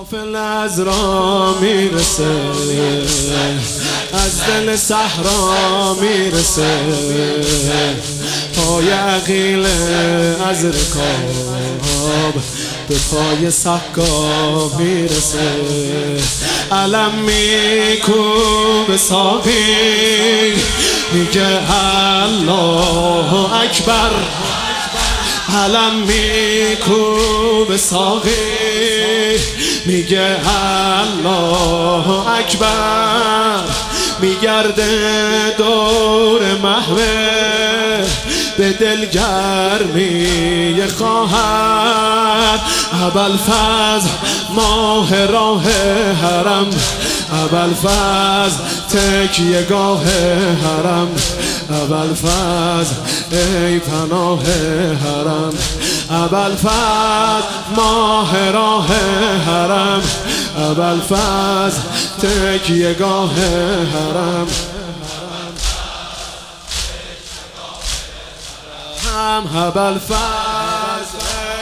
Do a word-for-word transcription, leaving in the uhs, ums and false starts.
قافل از راه میرسه، از دل صحرا میرسه، پای عقیل از رکاب به پای سقا میرسه. علم میکوبه ساقی میگه الله اکبر، علم میکوبه ساقی میگه الله اکبر، میگرده دور محوه به دلگرمی خواهر. ابوالفضل ماه راه حرم، ابوالفضل تکیه گاه حرم، ابوالفضل ای پناه حرم، ابوالفضل ماه راه حرم، ابوالفضل تکیه گاه حرم. هم ابوالفضل